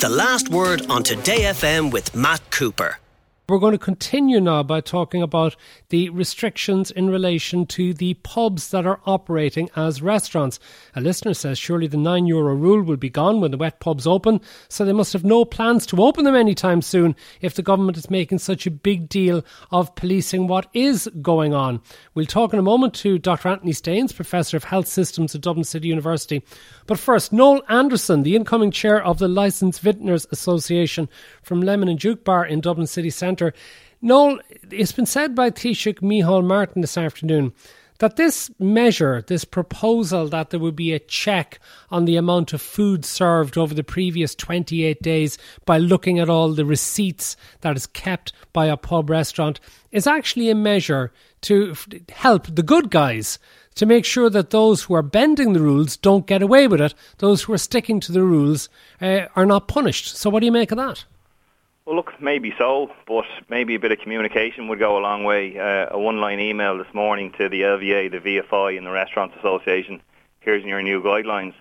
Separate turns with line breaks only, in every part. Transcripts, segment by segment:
The Last Word on Today FM with Matt Cooper.
We're going to continue now by talking about the restrictions in relation to the pubs that are operating as restaurants. A listener says surely the €9 rule will be gone when the wet pubs open, so they must have no plans to open them anytime soon if the government is making such a big deal of policing what is going on. We'll talk in a moment to Dr. Anthony Staines, Professor of Health Systems at Dublin City University. But first, Noel Anderson, the incoming chair of the Licensed Vintners Association from Lemon and Duke Bar in Dublin City Centre. Noel, it's been said by Taoiseach Micheál Martin this afternoon that this measure, this proposal that there would be a check on the amount of food served over the previous 28 days by looking at all the receipts that is kept by a pub restaurant, is actually a measure to help the good guys, to make sure that those who are bending the rules don't get away with it. Those who are sticking to the rules are not punished. So what do you make of that?
Well, look, maybe so, but maybe a bit of communication would go a long way. A one-line email this morning to the LVA, the VFI and the Restaurants Association, here's your new guidelines.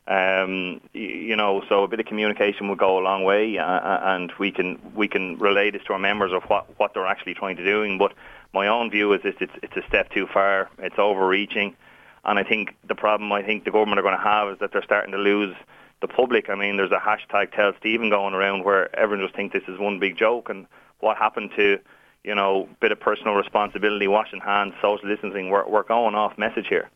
So a bit of communication would go a long way, and we can relay this to our members of what they're actually trying to do. But my own view is it's a step too far, it's overreaching, and I think the problem the government are going to have is that they're starting to lose the public. I mean, there's a hashtag Tell Stephen going around where everyone just thinks this is one big joke, and what happened to, bit of personal responsibility, washing hands, social distancing, we're going off message here.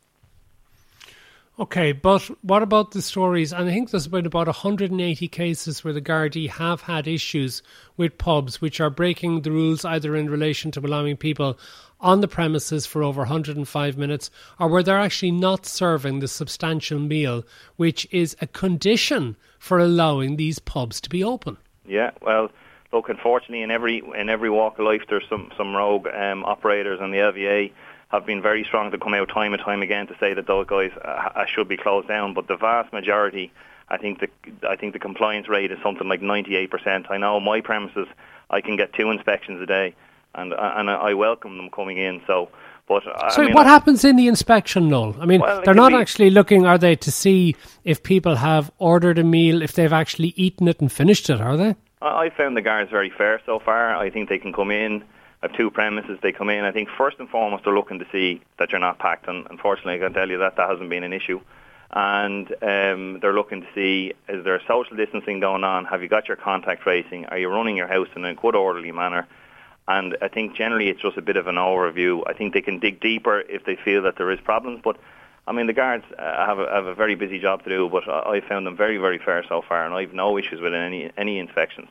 Okay, but what about the stories? And I think there's been about 180 cases where the Gardaí have had issues with pubs which are breaking the rules either in relation to allowing people on the premises for over 105 minutes or where they're actually not serving the substantial meal, which is a condition for allowing these pubs to be open. Yeah,
well, look, unfortunately in every walk of life there's some rogue operators, and the LVA have been very strong to come out time and time again to say that those guys should be closed down. But the vast majority, I think the compliance rate is something like 98%. I know my premises, I can get 2 inspections a day, and I welcome them coming in. So what happens in the inspection, Noel? I mean, they're not actually looking, are they, to see if people have ordered a meal, if they've actually eaten it and finished it, are they? I found the guards very fair so far. I think they can come in. I have 2 premises, they come in. I think first and foremost they're looking to see that you're not packed, and unfortunately I can tell you that hasn't been an issue. And they're looking to see, is there social distancing going on? Have you got your contact tracing? Are you running your house in a good orderly manner? And I think generally it's just a bit of an overview. I think they can dig deeper if they feel that there is problems. But I mean, the guards have a very busy job to do, but I found them very, very fair so far, and I have no issues with any inspections.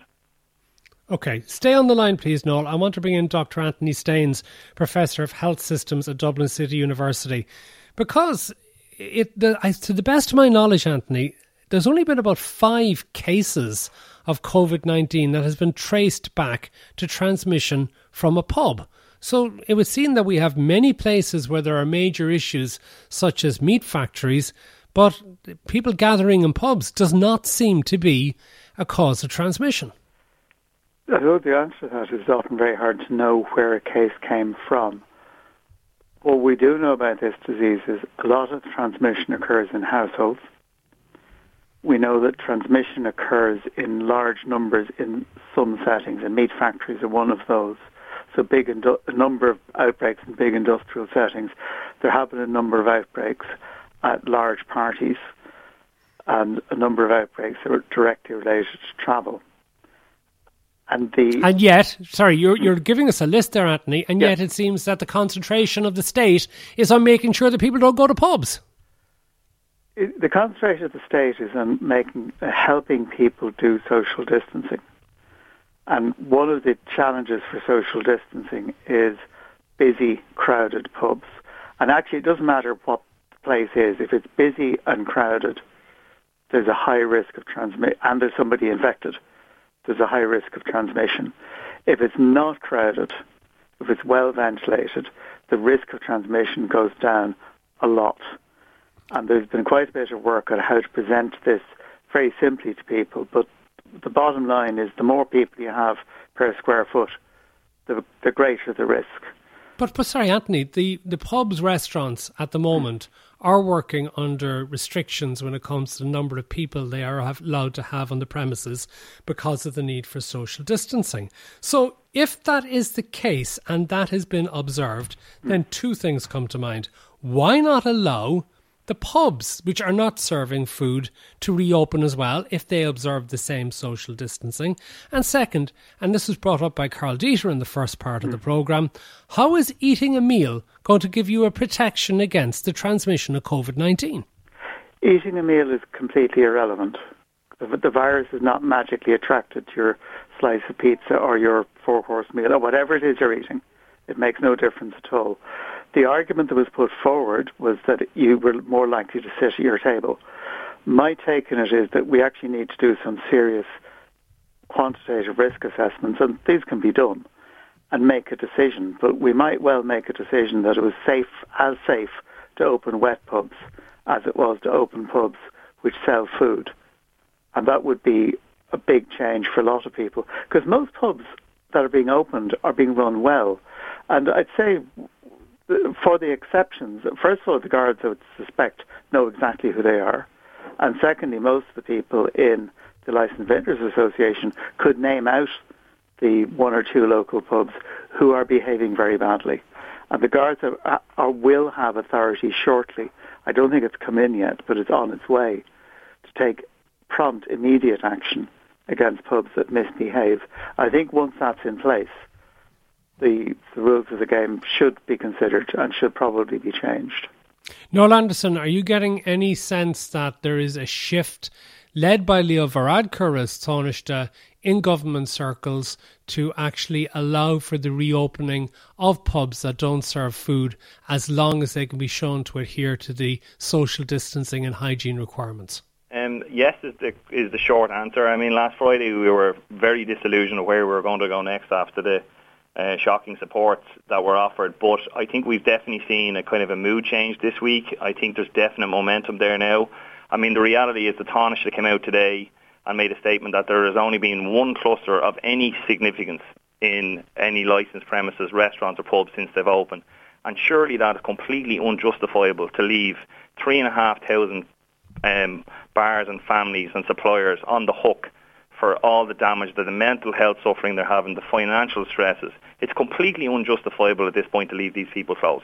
Okay, stay on the line please, Noel. I want to bring in Dr. Anthony Staines, Professor of Health Systems at Dublin City University. Because, to the best of my knowledge, Anthony, there's only been about 5 cases of COVID-19 that has been traced back to transmission from a pub. So it would seem that we have many places where there are major issues, such as meat factories, but people gathering in pubs does not seem to be a cause of transmission.
I know the answer to that is often very hard to know where a case came from. What we do know about this disease is a lot of transmission occurs in households. We know that transmission occurs in large numbers in some settings, and meat factories are one of those. So a number of outbreaks in big industrial settings. There have been a number of outbreaks at large parties, and a number of outbreaks that are directly related to travel. And yet, you're giving us a list there, Anthony, and yet it seems that the concentration of the state is on making sure that people don't go to pubs. The concentration of the state is on helping people do social distancing. And one of the challenges for social distancing is busy, crowded pubs. And actually, it doesn't matter what the place is. If it's busy and crowded, there's a high risk of transmission, and there's somebody infected, there's a high risk of transmission. If it's not crowded, if it's well ventilated, the risk of transmission goes down a lot. And there's been quite a bit of work on how to present this very simply to people, but the bottom line is the more people you have per square foot, the greater the risk.
But sorry, Anthony, the pubs, restaurants at the moment are working under restrictions when it comes to the number of people they are allowed to have on the premises because of the need for social distancing. So if that is the case and that has been observed, then two things come to mind. Why not allow the pubs, which are not serving food, to reopen as well if they observe the same social distancing? And second, and this was brought up by Carl Dieter in the first part of the programme, how is eating a meal going to give you a protection against the transmission of COVID-19?
Eating a meal is completely irrelevant. The virus is not magically attracted to your slice of pizza or your four-course meal or whatever it is you're eating. It makes no difference at all. The argument that was put forward was that you were more likely to sit at your table. My take on it is that we actually need to do some serious quantitative risk assessments, and these can be done, and make a decision. But we might well make a decision that it was safe to open wet pubs as it was to open pubs which sell food. And that would be a big change for a lot of people, because most pubs that are being opened are being run well. And I'd say, for the exceptions, first of all, the guards, I would suspect, know exactly who they are. And secondly, most of the people in the Licensed Vintners Association could name out the one or two local pubs who are behaving very badly. And the guards will have authority shortly. I don't think it's come in yet, but it's on its way to take prompt, immediate action against pubs that misbehave. I think once that's in place, the rules of the game should be considered and should probably be changed.
Noel Anderson, are you getting any sense that there is a shift led by Leo Varadkar as Taoiseach in government circles to actually allow for the reopening of pubs that don't serve food as long as they can be shown to adhere to the social distancing and hygiene requirements?
Yes is the short answer. I mean, last Friday we were very disillusioned of where we were going to go next after the shocking supports that were offered, but I think we've definitely seen a kind of a mood change this week. I think there's definite momentum there now. I mean, the reality is the Taoiseach came out today and made a statement that there has only been one cluster of any significance in any licensed premises, restaurants or pubs since they've opened. And surely that is completely unjustifiable to leave 3,500 bars and families and suppliers on the hook for all the damage, the mental health suffering they're having, the financial stresses. It's completely unjustifiable at this point to leave these people closed.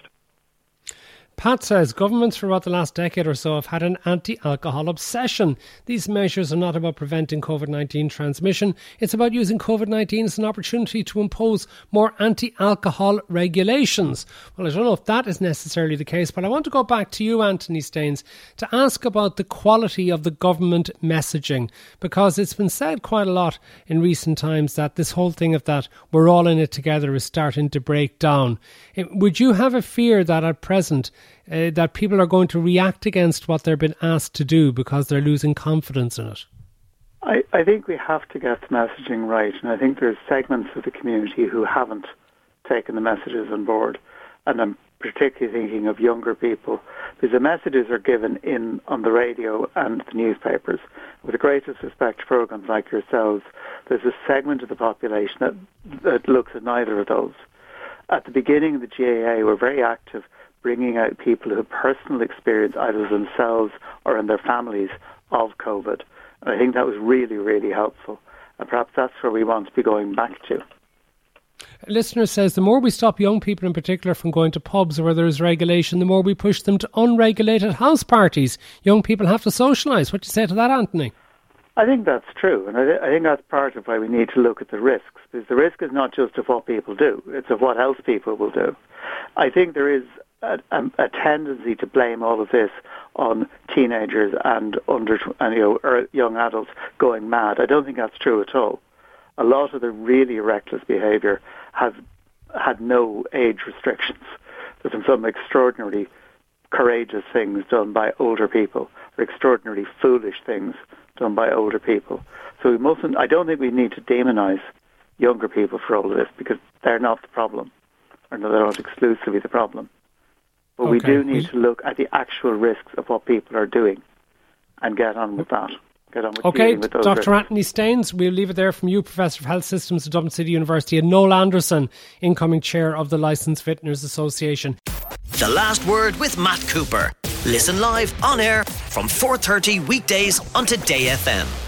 Pat says governments for about the last decade or so have had an anti-alcohol obsession. These measures are not about preventing COVID-19 transmission. It's about using COVID-19 as an opportunity to impose more anti-alcohol regulations. Well, I don't know if that is necessarily the case, but I want to go back to you, Anthony Staines, to ask about the quality of the government messaging, because it's been said quite a lot in recent times that this whole thing of that we're all in it together is starting to break down. Would you have a fear that at present that people are going to react against what they've been asked to do because they're losing confidence in it?
I think we have to get the messaging right, and I think there's segments of the community who haven't taken the messages on board, and I'm particularly thinking of younger people, because the messages are given on the radio and the newspapers. With the greatest respect to programs like yourselves, there's a segment of the population that looks at neither of those. At the beginning of the GAA, we're very active bringing out people who have personal experience either themselves or in their families of COVID. And I think that was really, really helpful. And perhaps that's where we want to be going back to.
A listener says the more we stop young people in particular from going to pubs where there is regulation, the more we push them to unregulated house parties. Young people have to socialise. What do you say to that, Anthony?
I think that's true, and I think that's part of why we need to look at the risks, because the risk is not just of what people do, it's of what else people will do. I think there is a tendency to blame all of this on teenagers and young adults going mad. I don't think that's true at all. A lot of the really reckless behaviour has had no age restrictions. There's been some extraordinarily courageous things done by older people, or extraordinarily foolish things done by older people. So we mustn't. I don't think we need to demonise younger people for all of this, because they're not the problem, or they're not exclusively the problem. But we do need to look at the actual risks of what people are doing and get on with that. Get on with dealing with those
Dr.
risks.
Anthony Staines, we'll leave it there from you, Professor of Health Systems at Dublin City University, and Noel Anderson, incoming chair of the Licensed Vintners Association.
The Last Word with Matt Cooper. Listen live on air from 4:30 weekdays on Today FM.